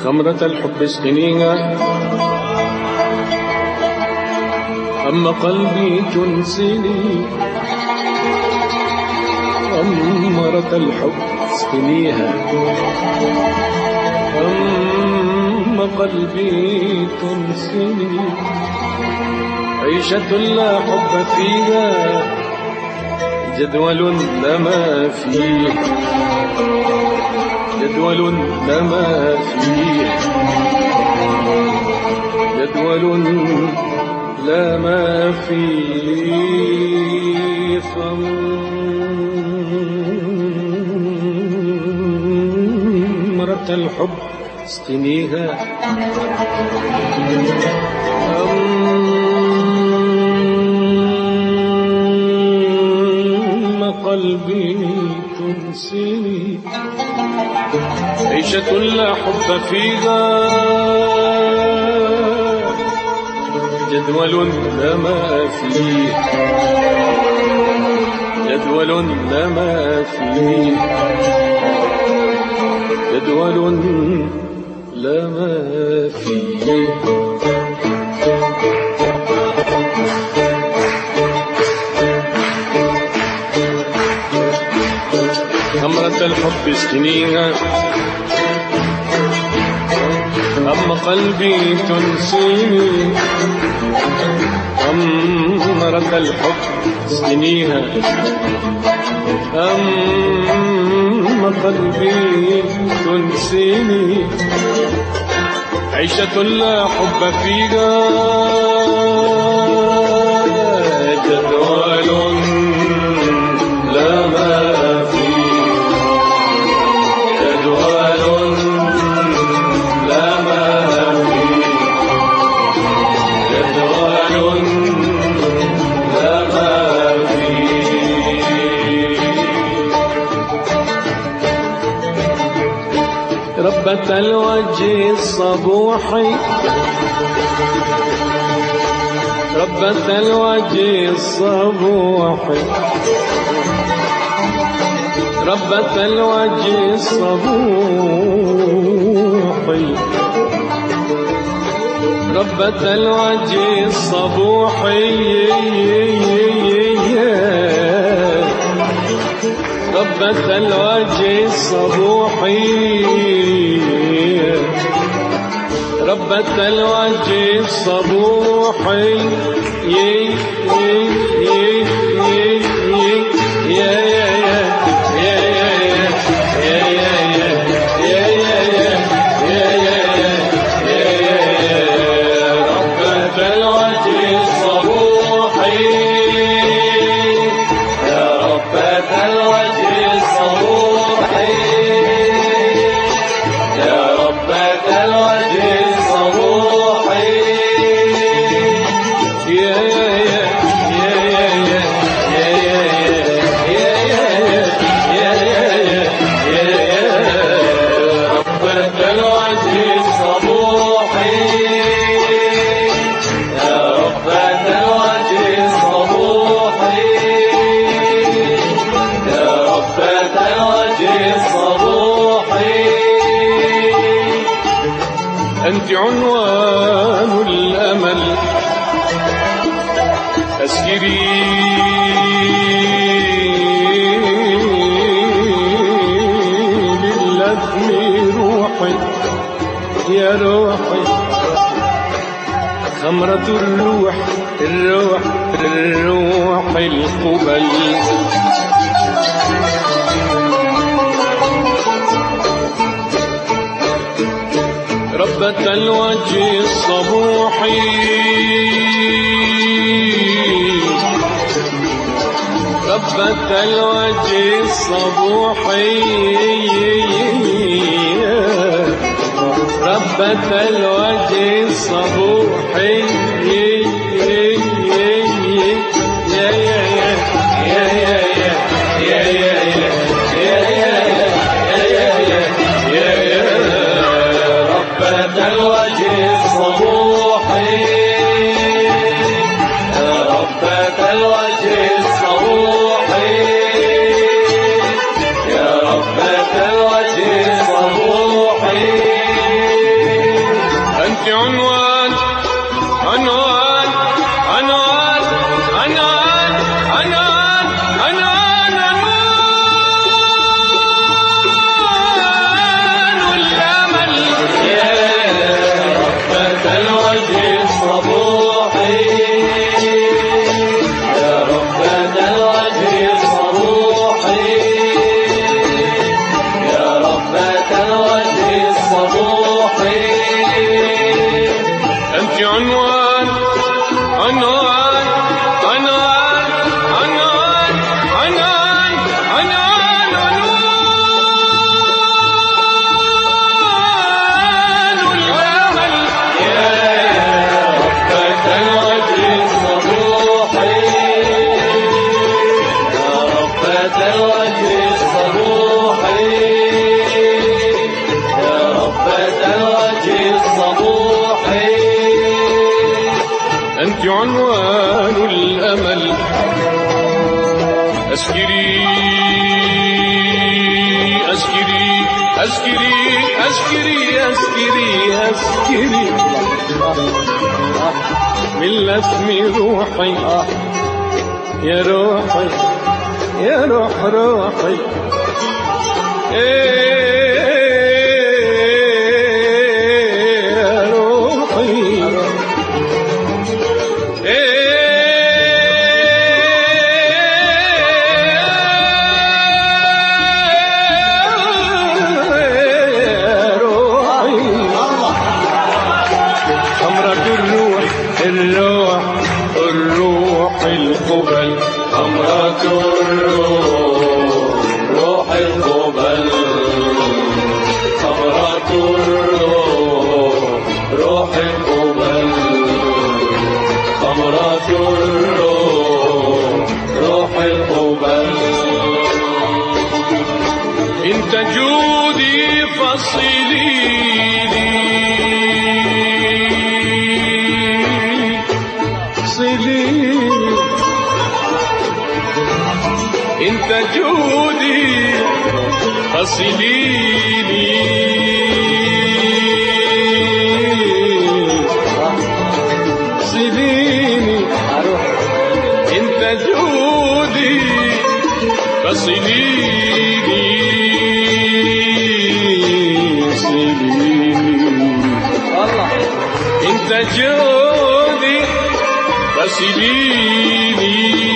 خمرة الحب اسقنيها، أما قلبي تنسيني. خمرة الحب اسقنيها، أما قلبي تنسيني. عيشة لا حب فيها، جدول لما فيه، جدول لما فيه، جدول لما فيه. خمرة الحب اسقنيها، قلبي تنسيني. عيشة لا حب فيها، جدول لما فيه، جدول لما فيه، جدول لما فيه. خمرة الحب اسقنيها، أما قلبي تنسيني. خمرة الحب اسقنيها، أما قلبي تنسيني. عيشة لا حب فيها، جدول لما ربة الوجه الصبوحي، ربة الوجه الصبوحي، ربة الوجه الصبوحي، ربة الوجه الصبوحي، ربة الوجه الصبوحي، ربة الوجه الصبوحي. أنت عنوان الأمل، أسكري باللثم روحي يا روحي. خمرة الروح، الروح، الروح القبل. ربة الوجه الصبوحي، ربة الوجه الصبوحي، ربة الوجه الصبوحي. أنت عنوان عنوان عنوان عنوان عنوان عنوان الأمل يا ربة الوجه الصبوحي يا ربة الوجه الصبوحي يا ربة الوجه الصبوحي أنت عنوان عنوان عنوان عنوان عنوان عنوان الأمل يا ربة الوجه الصبوحي يا ربة الوجه الصبوحي يا ربة الوجه الصبوحي أنت عنوان الأمل أسكري أسكري أسكري أسكري أسكري أسكري من لثم روحي يا روحي يا روح روحي يا روحي الروح الروح القبل خمرة الروح روح القبل خمرة الروح روح القبل خمرة الروح روح القبل انت جودي فصليني انت جودي فصليني صليني انت جودي فصليني صليني انت جودي فصليني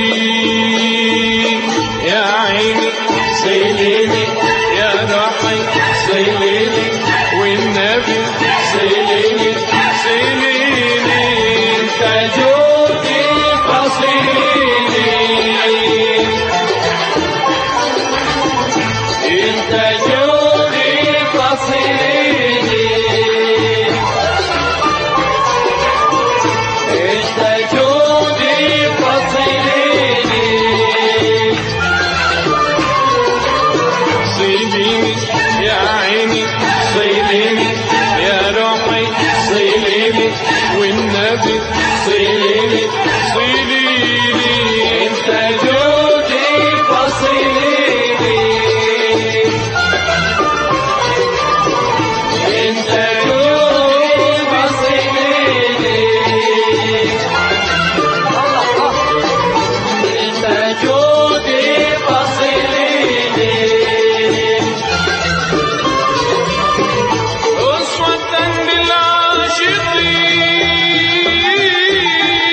يا عيني صليني يا روحي صليني والنبي صليني صليني انت جودي فصليني انت جودي فصليني انت جودي فصليني صليني يا عيني صليني يا روحي صليني والنبي صليني صليني انت جودي فصليني انت جودي فصليني انت جودي فصليني أسوة للعاشقين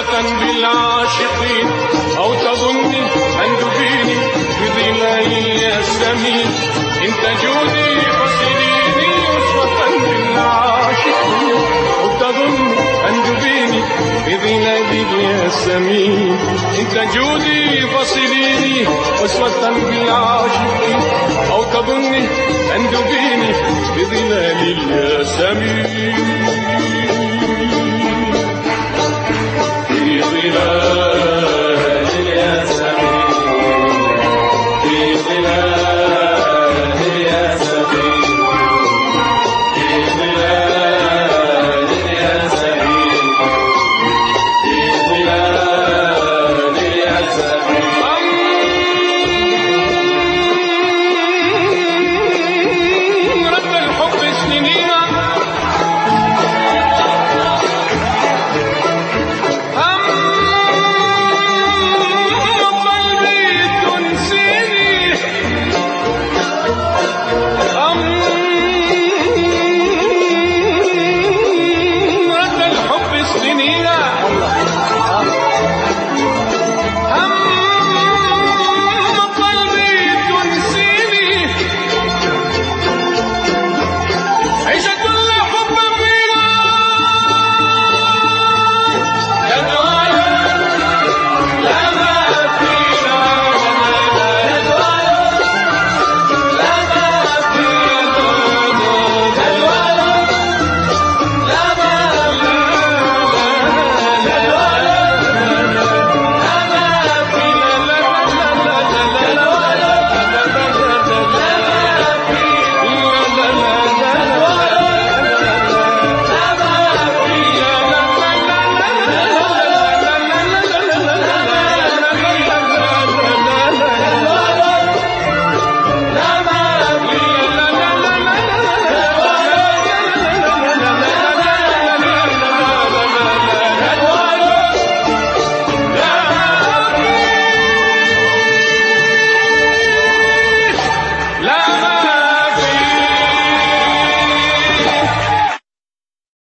أسوة بالعاشقين أو تظني أن تبيني بظلال الياسمين إن تجودي فصليني أسوة بالعاشقين أو تظني أن تبيني بظلال الياسمين إن تجودي فصليني أسوة بالعاشقين أو تظني أن تبيني بظلال الياسمين